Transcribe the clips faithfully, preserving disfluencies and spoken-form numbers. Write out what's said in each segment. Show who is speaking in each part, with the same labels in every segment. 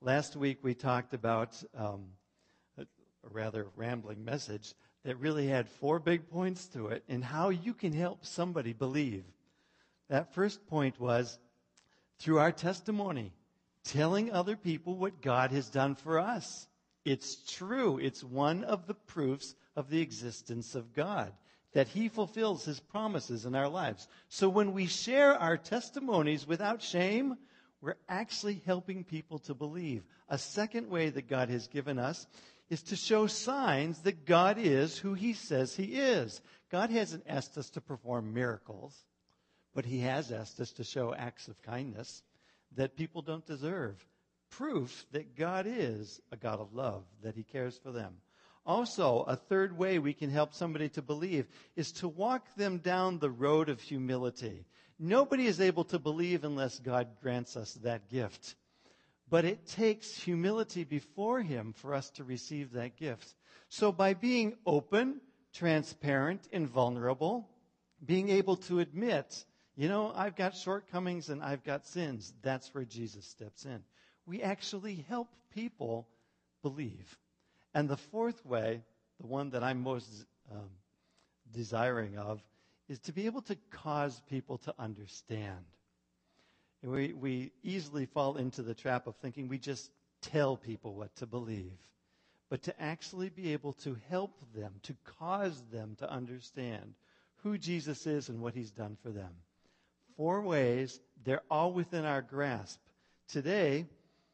Speaker 1: Last week we talked about um, a, a rather rambling message that really had four big points to it and how you can help somebody believe. That first point was through our testimony, telling other people what God has done for us. It's true. It's one of the proofs of the existence of God, that He fulfills His promises in our lives. So when we share our testimonies without shame, we're actually helping people to believe. A second way that God has given us is to show signs that God is who He says He is. God hasn't asked us to perform miracles, but He has asked us to show acts of kindness that people don't deserve. Proof that God is a God of love, that He cares for them. Also, a third way we can help somebody to believe is to walk them down the road of humility. Nobody is able to believe unless God grants us that gift. But it takes humility before Him for us to receive that gift. So by being open, transparent, and vulnerable, being able to admit, you know, I've got shortcomings and I've got sins, that's where Jesus steps in. We actually help people believe. And the fourth way, the one that I'm most um, desiring of, is to be able to cause people to understand. And we, we easily fall into the trap of thinking we just tell people what to believe. But to actually be able to help them, to cause them to understand who Jesus is and what He's done for them. Four ways, they're all within our grasp. Today,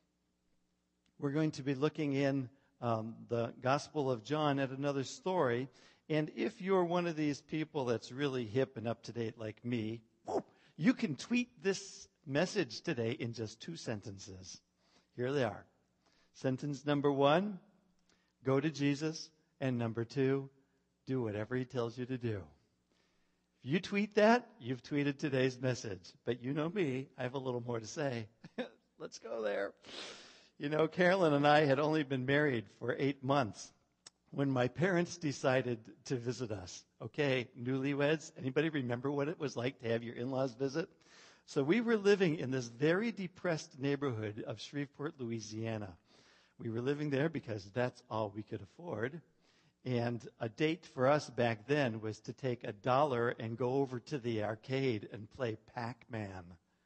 Speaker 1: we're going to be looking in um, the Gospel of John at another story. And if you're one of these people that's really hip and up to date like me, you can tweet this message today in just two sentences. Here they are. Sentence number one, go to Jesus. And number two, do whatever He tells you to do. If you tweet that, you've tweeted today's message. But you know me, I have a little more to say. Let's go there. You know, Carolyn and I had only been married for eight months when my parents decided to visit us. Okay, newlyweds, anybody remember what it was like to have your in-laws visit? So we were living in this very depressed neighborhood of Shreveport, Louisiana. We were living there because that's all we could afford. And a date for us back then was to take a dollar and go over to the arcade and play Pac-Man.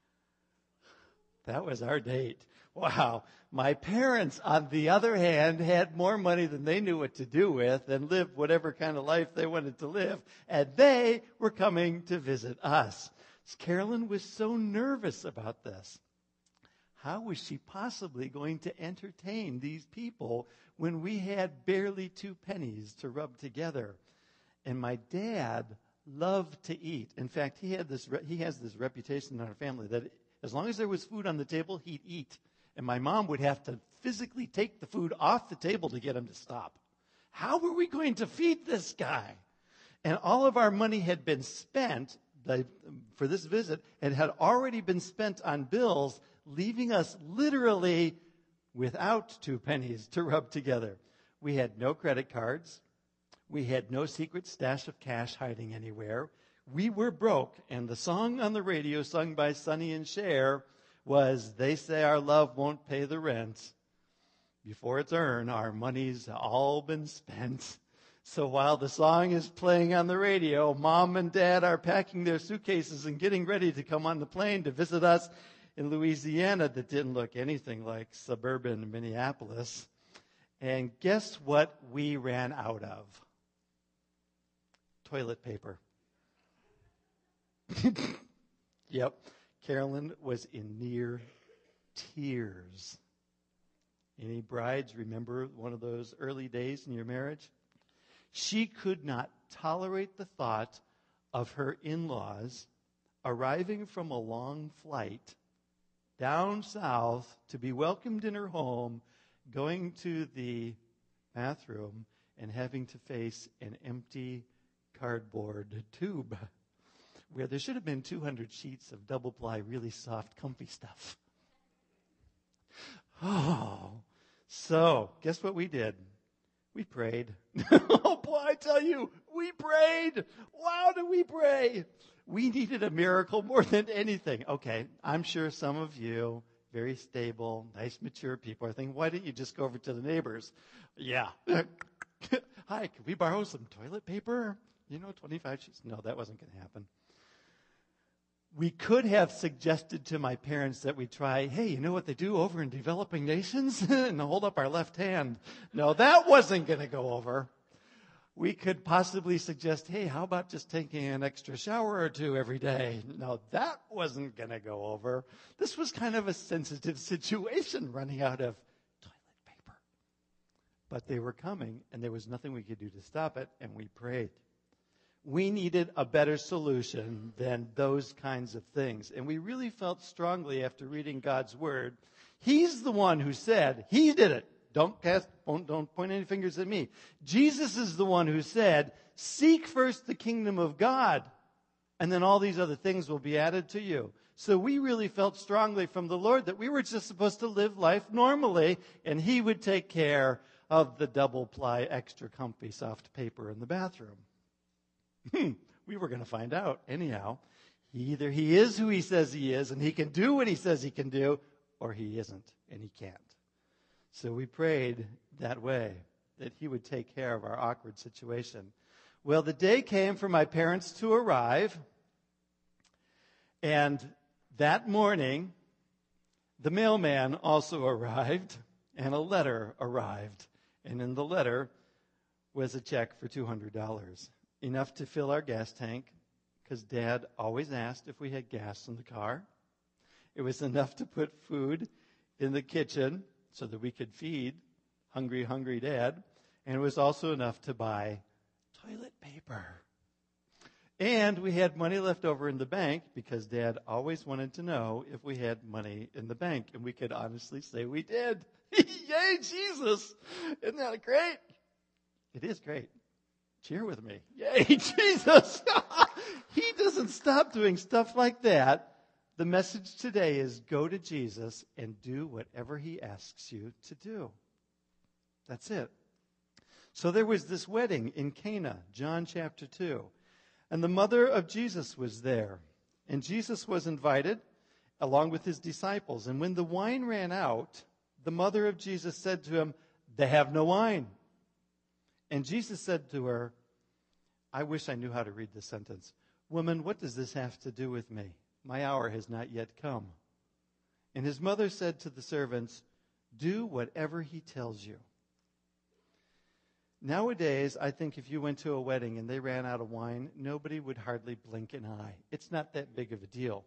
Speaker 1: That was our date. Wow. My parents, on the other hand, had more money than they knew what to do with and lived whatever kind of life they wanted to live. And they were coming to visit us. Carolyn was so nervous about this. How was she possibly going to entertain these people when we had barely two pennies to rub together? And my dad loved to eat. In fact, he had this he has this reputation in our family that as long as there was food on the table, he'd eat. And my mom would have to physically take the food off the table to get him to stop. How were we going to feed this guy? And all of our money had been spent for this visit and had already been spent on bills, leaving us literally without two pennies to rub together. We had no credit cards. We had no secret stash of cash hiding anywhere. We were broke, and the song on the radio sung by Sonny and Cher was, "They say our love won't pay the rent. Before it's earned, our money's all been spent." So while the song is playing on the radio, Mom and Dad are packing their suitcases and getting ready to come on the plane to visit us in Louisiana that didn't look anything like suburban Minneapolis. And guess what we ran out of? Toilet paper. Yep. Carolyn was in near tears. Any brides remember one of those early days in your marriage? She could not tolerate the thought of her in-laws arriving from a long flight down south to be welcomed in her home, going to the bathroom, and having to face an empty cardboard tube where there should have been two hundred sheets of double-ply, really soft, comfy stuff. Oh, so guess what we did? We prayed. Oh, boy, I tell you, we prayed. Wow, did we pray? We needed a miracle more than anything. Okay, I'm sure some of you very stable, nice, mature people are thinking, why don't you just go over to the neighbors? Yeah. Hi, can we borrow some toilet paper? You know, twenty-five sheets. No, that wasn't going to happen. We could have suggested to my parents that we try, hey, you know what they do over in developing nations? And hold up our left hand. No, that wasn't going to go over. We could possibly suggest, hey, how about just taking an extra shower or two every day? No, that wasn't going to go over. This was kind of a sensitive situation, running out of toilet paper. But they were coming, and there was nothing we could do to stop it, and we prayed. We needed a better solution than those kinds of things. And we really felt strongly after reading God's word. He's the one who said, he did it. Don't cast, don't, don't point any fingers at me. Jesus is the one who said, seek first the kingdom of God, and then all these other things will be added to you. So we really felt strongly from the Lord that we were just supposed to live life normally, and he would take care of the double-ply, extra comfy, soft paper in the bathroom. Hmm, we were going to find out anyhow. Either he is who he says he is, and he can do what he says he can do, or he isn't, and he can't. So we prayed that way, that he would take care of our awkward situation. Well, the day came for my parents to arrive, and that morning, the mailman also arrived, and a letter arrived. And in the letter was a check for two hundred dollars. Enough to fill our gas tank, because Dad always asked if we had gas in the car. It was enough to put food in the kitchen so that we could feed hungry, hungry Dad. And it was also enough to buy toilet paper. And we had money left over in the bank, because Dad always wanted to know if we had money in the bank. And we could honestly say we did. Yay, Jesus! Isn't that great? It is great. Cheer with me. Yay, Jesus! He doesn't stop doing stuff like that. The message today is go to Jesus and do whatever he asks you to do. That's it. So there was this wedding in Cana, John chapter two. And the mother of Jesus was there. And Jesus was invited along with his disciples. And when the wine ran out, the mother of Jesus said to him, they have no wine. And Jesus said to her, I wish I knew how to read this sentence. Woman, what does this have to do with me? My hour has not yet come. And his mother said to the servants, do whatever he tells you. Nowadays, I think if you went to a wedding and they ran out of wine, nobody would hardly blink an eye. It's not that big of a deal.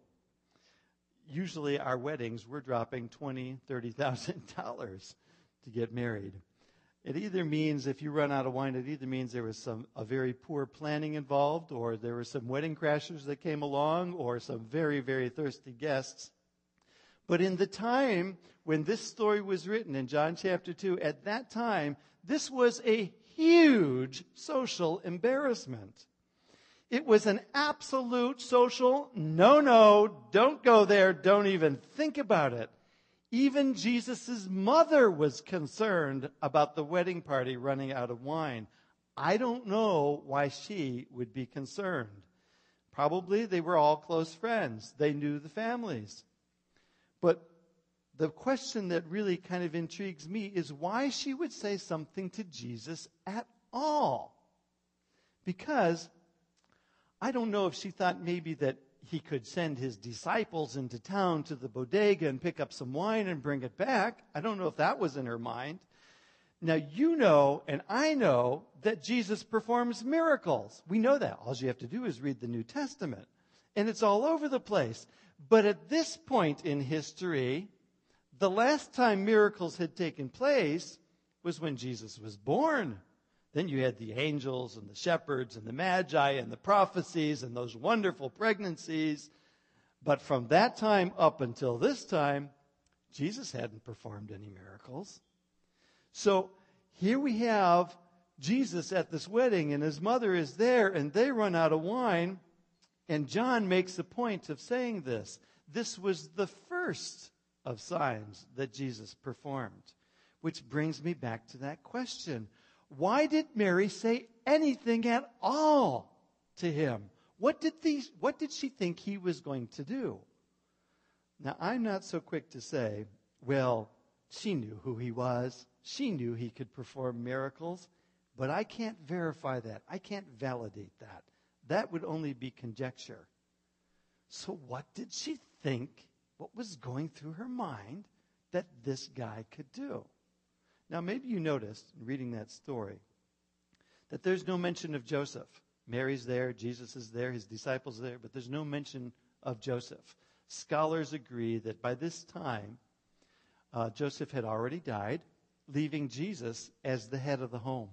Speaker 1: Usually our weddings, we're dropping twenty thousand dollars, thirty thousand dollars to get married. It either means, if you run out of wine, it either means there was some a very poor planning involved, or there were some wedding crashers that came along, or some very, very thirsty guests. But in the time when this story was written in John chapter two, at that time, this was a huge social embarrassment. It was an absolute social no-no, don't go there, don't even think about it. Even Jesus' mother was concerned about the wedding party running out of wine. I don't know why she would be concerned. Probably they were all close friends. They knew the families. But the question that really kind of intrigues me is why she would say something to Jesus at all. Because I don't know if she thought maybe that he could send his disciples into town to the bodega and pick up some wine and bring it back. I don't know if that was in her mind. Now, you know, and I know, that Jesus performs miracles. We know that. All you have to do is read the New Testament. And it's all over the place. But at this point in history, the last time miracles had taken place was when Jesus was born. Then you had the angels and the shepherds and the magi and the prophecies and those wonderful pregnancies. But from that time up until this time, Jesus hadn't performed any miracles. So here we have Jesus at this wedding, and his mother is there, and they run out of wine. And John makes a point of saying this. This was the first of signs that Jesus performed. Which brings me back to that question. Why did Mary say anything at all to him? What did these, what did she think he was going to do? Now, I'm not so quick to say, well, she knew who he was. She knew he could perform miracles. But I can't verify that. I can't validate that. That would only be conjecture. So what did she think? What was going through her mind that this guy could do? Now, maybe you noticed in reading that story that there's no mention of Joseph. Mary's there, Jesus is there, his disciples are there, but there's no mention of Joseph. Scholars agree that by this time, uh, Joseph had already died, leaving Jesus as the head of the home.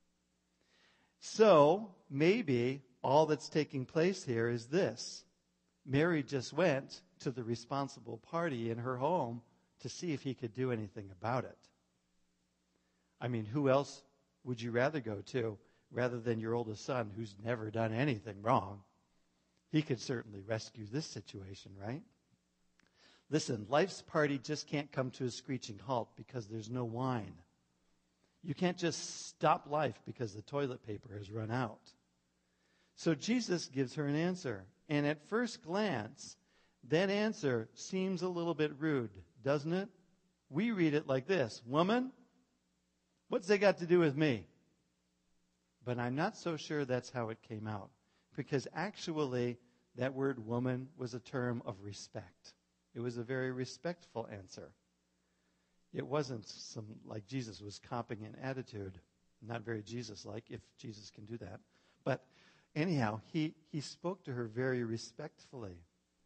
Speaker 1: So, maybe all that's taking place here is this. Mary just went to the responsible party in her home to see if he could do anything about it. I mean, who else would you rather go to rather than your oldest son who's never done anything wrong? He could certainly rescue this situation, right? Listen, life's party just can't come to a screeching halt because there's no wine. You can't just stop life because the toilet paper has run out. So Jesus gives her an answer. And at first glance, that answer seems a little bit rude, doesn't it? We read it like this: woman, what's that got to do with me? But I'm not so sure that's how it came out. Because actually, that word woman was a term of respect. It was a very respectful answer. It wasn't some like Jesus was copying an attitude. Not very Jesus-like, if Jesus can do that. But anyhow, he, he spoke to her very respectfully.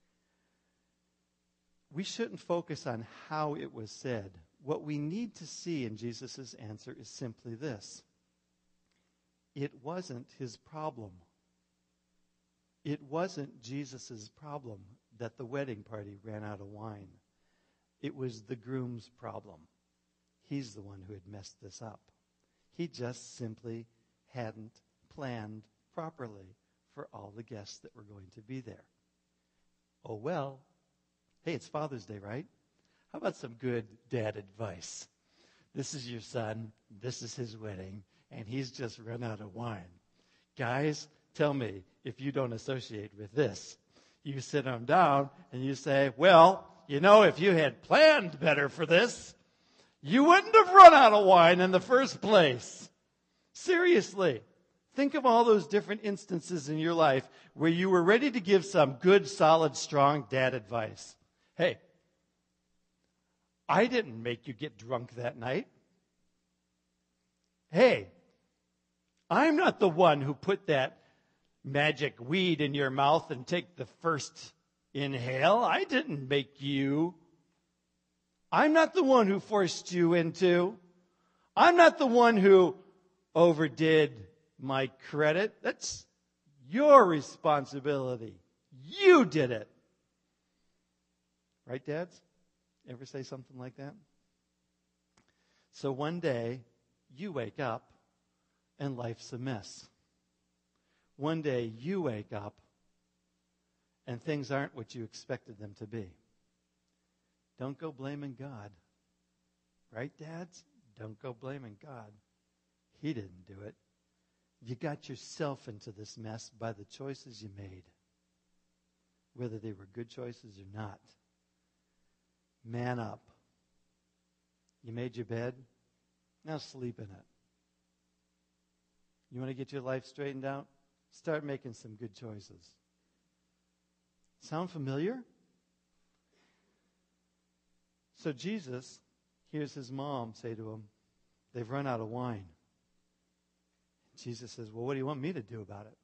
Speaker 1: We shouldn't focus on how it was said. What we need to see in Jesus' answer is simply this. It wasn't his problem. It wasn't Jesus' problem that the wedding party ran out of wine. It was the groom's problem. He's the one who had messed this up. He just simply hadn't planned properly for all the guests that were going to be there. Oh, well. Hey, it's Father's Day, right? How about some good dad advice? This is your son. This is his wedding. And he's just run out of wine. Guys, tell me if you don't associate with this. You sit him down and you say, well, you know, if you had planned better for this, you wouldn't have run out of wine in the first place. Seriously. Think of all those different instances in your life where you were ready to give some good, solid, strong dad advice. Hey, I didn't make you get drunk that night. Hey, I'm not the one who put that magic weed in your mouth and take the first inhale. I didn't make you. I'm not the one who forced you into. I'm not the one who overdid my credit. That's your responsibility. You did it. Right, dads? Ever say something like that? So one day, you wake up and life's a mess. One day, you wake up and things aren't what you expected them to be. Don't go blaming God. Right, dads? Don't go blaming God. He didn't do it. You got yourself into this mess by the choices you made, whether they were good choices or not. Man up. You made your bed? Now sleep in it. You want to get your life straightened out? Start making some good choices. Sound familiar? So Jesus hears his mom say to him, they've run out of wine. Jesus says, well, what do you want me to do about it?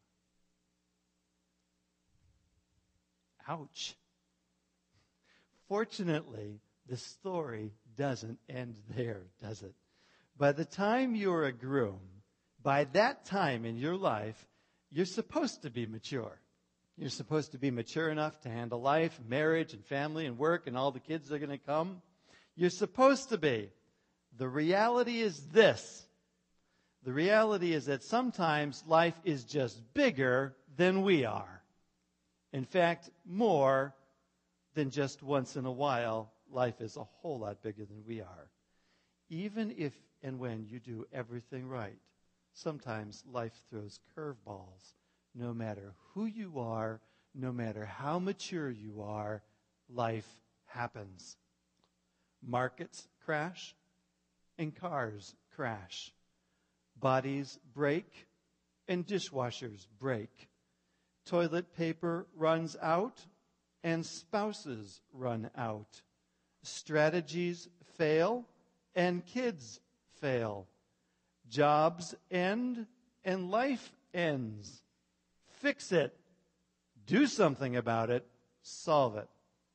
Speaker 1: Ouch. Fortunately, the story doesn't end there, does it? By the time you're a groom, by that time in your life, you're supposed to be mature. You're supposed to be mature enough to handle life, marriage, and family, and work, and all the kids that are going to come. You're supposed to be. The reality is this. The reality is that sometimes life is just bigger than we are. In fact, more than just once in a while, life is a whole lot bigger than we are. Even if and when you do everything right, sometimes life throws curveballs. No matter who you are, no matter how mature you are, life happens. Markets crash and cars crash. Bodies break and dishwashers break. Toilet paper runs out and spouses run out. Strategies fail and kids fail. Jobs end and life ends. Fix it. Do something about it. Solve it.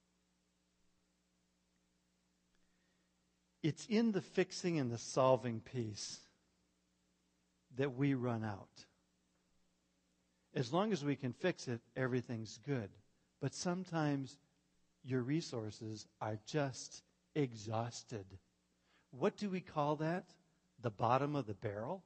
Speaker 1: It's in the fixing and the solving piece that we run out. As long as we can fix it, everything's good. But sometimes your resources are just exhausted. What do we call that? The bottom of the barrel?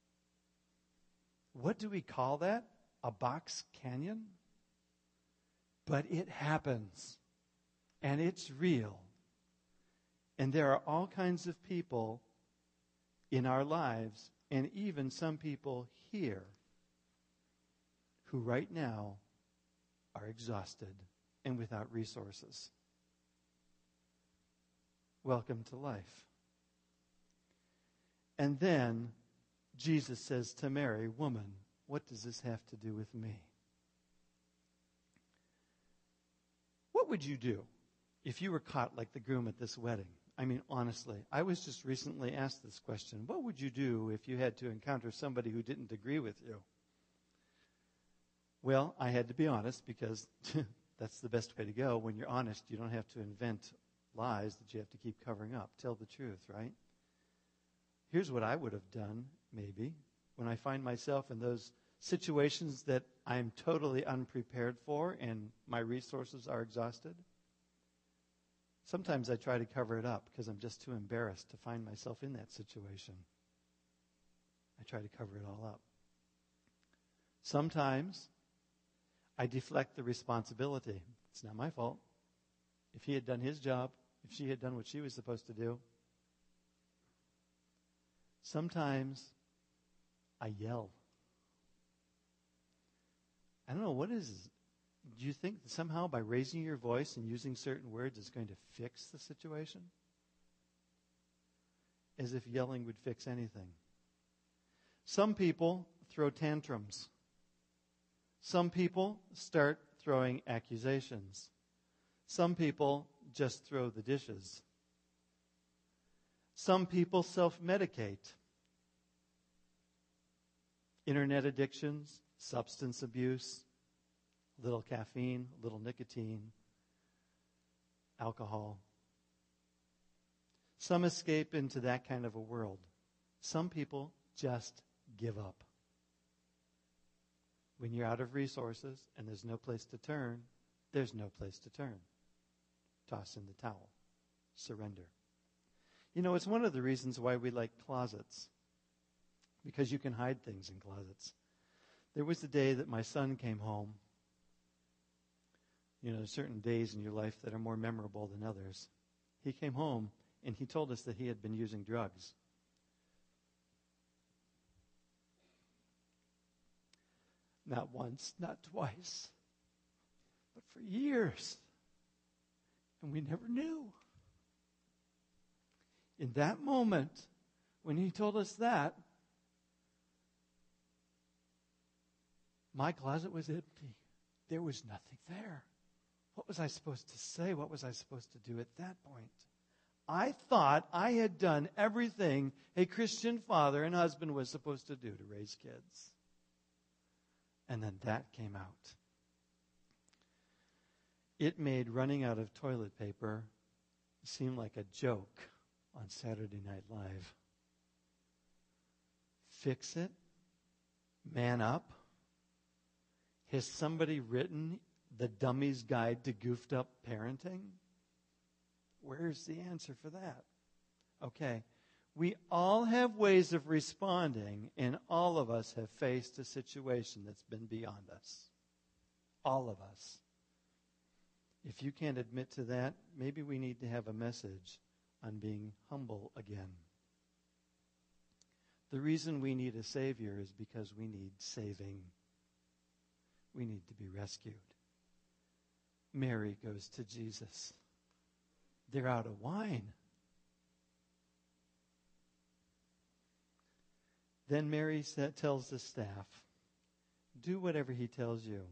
Speaker 1: What do we call that? A box canyon? But it happens. And it's real. And there are all kinds of people in our lives, and even some people here, who right now are exhausted and without resources. Welcome to life. And then Jesus says to Mary, "Woman, what does this have to do with me?" What would you do if you were caught like the groom at this wedding? I mean, honestly, I was just recently asked this question. What would you do if you had to encounter somebody who didn't agree with you? Well, I had to be honest because that's the best way to go. When you're honest, you don't have to invent lies that you have to keep covering up. Tell the truth, right? Here's what I would have done, maybe, when I find myself in those situations that I'm totally unprepared for and my resources are exhausted. Sometimes I try to cover it up because I'm just too embarrassed to find myself in that situation. I try to cover it all up. Sometimes I deflect the responsibility. It's not my fault. If he had done his job, if she had done what she was supposed to do. Sometimes I yell. I don't know, what is Do you think that somehow by raising your voice and using certain words is going to fix the situation? As if yelling would fix anything. Some people throw tantrums. Some people start throwing accusations. Some people just throw the dishes. Some people self-medicate. Internet addictions, substance abuse, a little caffeine, a little nicotine, alcohol. Some escape into that kind of a world. Some people just give up. When you're out of resources and there's no place to turn, there's no place to turn. Toss in the towel. Surrender. You know, it's one of the reasons why we like closets. Because you can hide things in closets. There was a day that my son came home. You know, there's certain days in your life that are more memorable than others. He came home and he told us that he had been using drugs. Not once, not twice, but for years. And we never knew. In that moment, when he told us that, my closet was empty. There was nothing there. What was I supposed to say? What was I supposed to do at that point? I thought I had done everything a Christian father and husband was supposed to do to raise kids. And then that came out. It made running out of toilet paper seem like a joke on Saturday Night Live. Fix it? Man up? Has somebody written the Dummy's Guide to Goofed Up Parenting? Where's the answer for that? Okay. We all have ways of responding, and all of us have faced a situation that's been beyond us. All of us. If you can't admit to that, maybe we need to have a message on being humble again. The reason we need a Savior is because we need saving. We need to be rescued. Mary goes to Jesus. They're out of wine. Then Mary said, tells the staff, do whatever he tells you.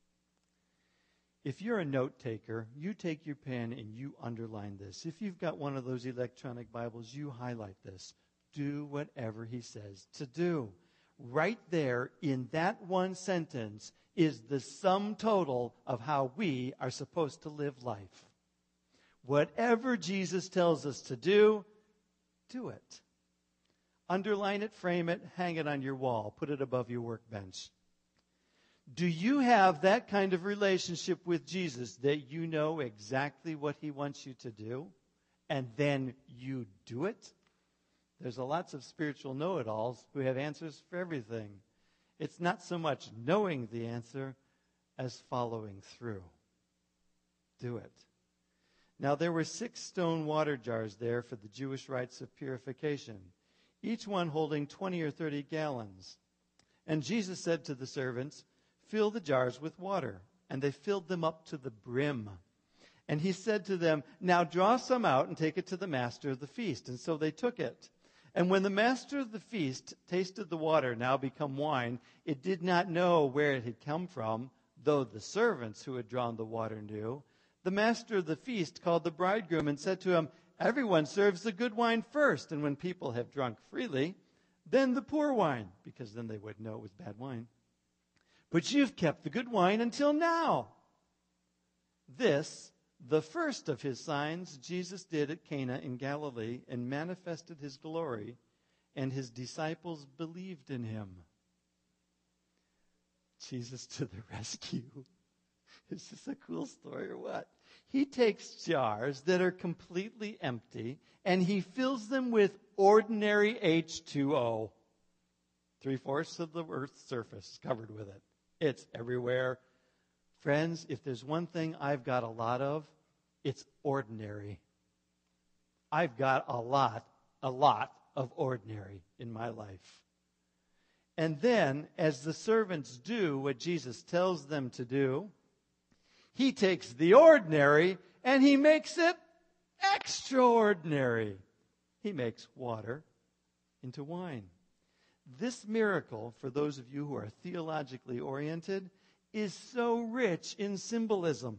Speaker 1: If you're a note taker, you take your pen and you underline this. If you've got one of those electronic Bibles, you highlight this. Do whatever he says to do. Right there in that one sentence is the sum total of how we are supposed to live life. Whatever Jesus tells us to do, do it. Underline it, frame it, hang it on your wall, put it above your workbench. Do you have that kind of relationship with Jesus that you know exactly what he wants you to do, and then you do it? There's a lots of spiritual know-it-alls who have answers for everything. It's not so much knowing the answer as following through. Do it. Now, there were six stone water jars there for the Jewish rites of purification, each one holding twenty or thirty gallons. And Jesus said to the servants, fill the jars with water. And they filled them up to the brim. And he said to them, now draw some out and take it to the master of the feast. And so they took it. And when the master of the feast tasted the water, now become wine, it did not know where it had come from, though the servants who had drawn the water knew. The master of the feast called the bridegroom and said to him, everyone serves the good wine first, and when people have drunk freely, then the poor wine, because then they would know it was bad wine. But you've kept the good wine until now. This, the first of his signs, Jesus did at Cana in Galilee and manifested his glory, and his disciples believed in him. Jesus to the rescue. Is this a cool story or what? He takes jars that are completely empty and he fills them with ordinary H two O. Three-fourths of the Earth's surface is covered with it. It's everywhere. Friends, if there's one thing I've got a lot of, it's ordinary. I've got a lot, a lot of ordinary in my life. And then, as the servants do what Jesus tells them to do, he takes the ordinary and he makes it extraordinary. He makes water into wine. This miracle, for those of you who are theologically oriented, is so rich in symbolism.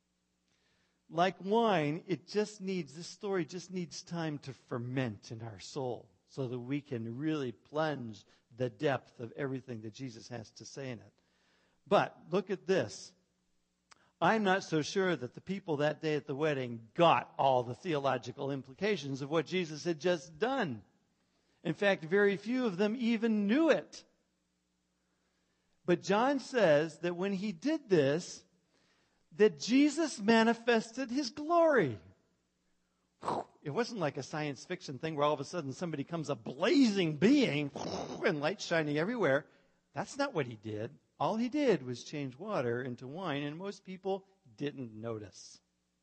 Speaker 1: Like wine, it just needs, this story just needs time to ferment in our soul so that we can really plunge the depth of everything that Jesus has to say in it. But look at this. I'm not so sure that the people that day at the wedding got all the theological implications of what Jesus had just done. In fact, very few of them even knew it. But John says that when he did this, that Jesus manifested his glory. It wasn't like a science fiction thing where all of a sudden somebody comes a blazing being and light shining everywhere. That's not what he did. All he did was change water into wine, and most people didn't notice.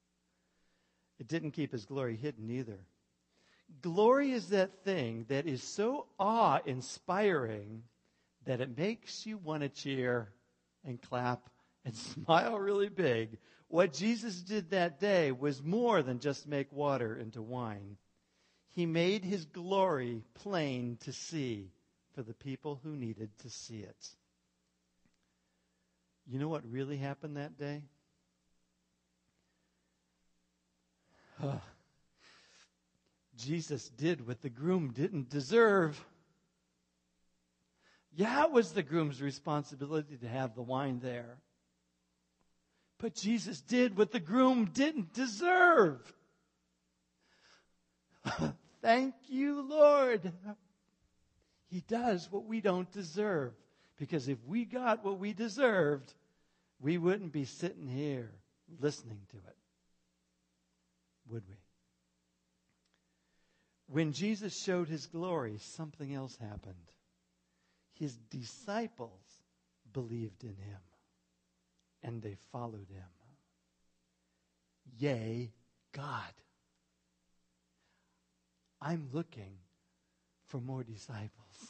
Speaker 1: It didn't keep his glory hidden either. Glory is that thing that is so awe-inspiring that it makes you want to cheer and clap and smile really big. What Jesus did that day was more than just make water into wine. He made his glory plain to see for the people who needed to see it. You know what really happened that day? Oh, Jesus did what the groom didn't deserve. Yeah, it was the groom's responsibility to have the wine there. But Jesus did what the groom didn't deserve. Thank you, Lord. He does what we don't deserve. Because if we got what we deserved, we wouldn't be sitting here listening to it. Would we? When Jesus showed his glory, something else happened. His disciples believed in him, and they followed him. Yea, God. I'm looking for more disciples.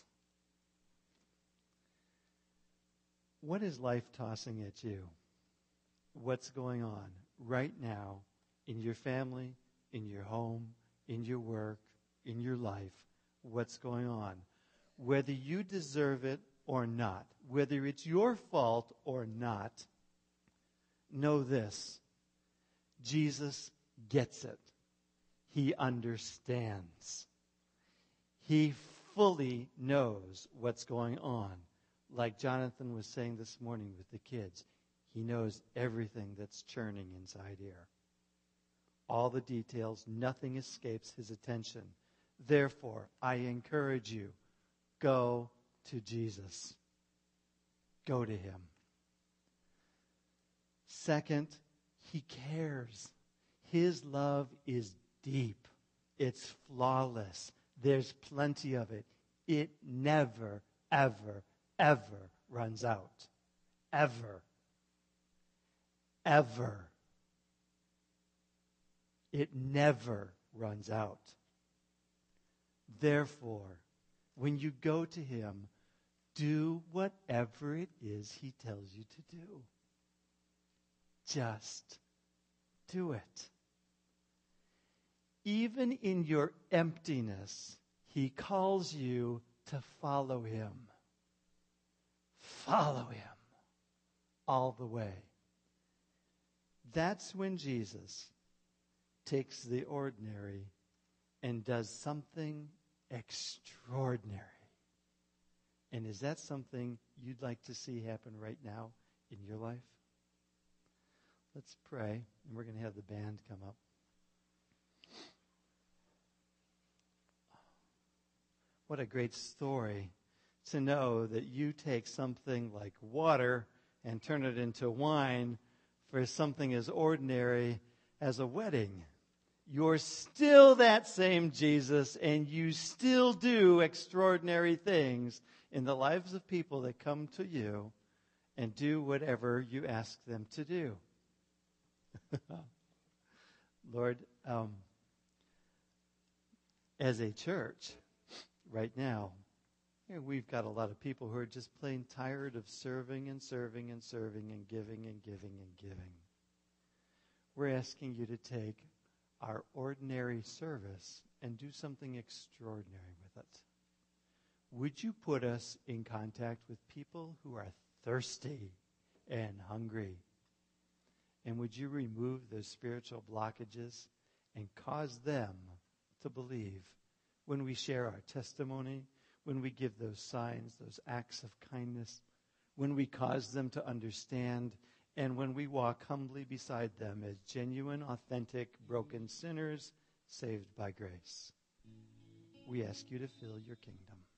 Speaker 1: What is life tossing at you? What's going on right now in your family, in your home, in your work, in your life, what's going on. Whether you deserve it or not, whether it's your fault or not, know this: Jesus gets it. He understands. He fully knows what's going on. Like Jonathan was saying this morning with the kids, he knows everything that's churning inside here. All the details, nothing escapes his attention. Therefore, I encourage you, go to Jesus. Go to him. Second, he cares. His love is deep. It's flawless. There's plenty of it. It never, ever, ever runs out. Ever. Ever. It never runs out. Therefore, when you go to him, do whatever it is he tells you to do. Just do it. Even in your emptiness, he calls you to follow him. Follow him all the way. That's when Jesus takes the ordinary and does something extraordinary. And is that something you'd like to see happen right now in your life? Let's pray, and we're going to have the band come up. What a great story to know that you take something like water and turn it into wine for something as ordinary as a wedding. You're still that same Jesus, and you still do extraordinary things in the lives of people that come to you and do whatever you ask them to do. Lord, um, as a church, right now, you know, we've got a lot of people who are just plain tired of serving and serving and serving and giving and giving and giving. We're asking you to take our ordinary service and do something extraordinary with it. Would you put us in contact with people who are thirsty and hungry? And would you remove those spiritual blockages and cause them to believe when we share our testimony, when we give those signs, those acts of kindness, when we cause them to understand, and when we walk humbly beside them as genuine, authentic, broken sinners saved by grace. We ask you to fill your kingdom.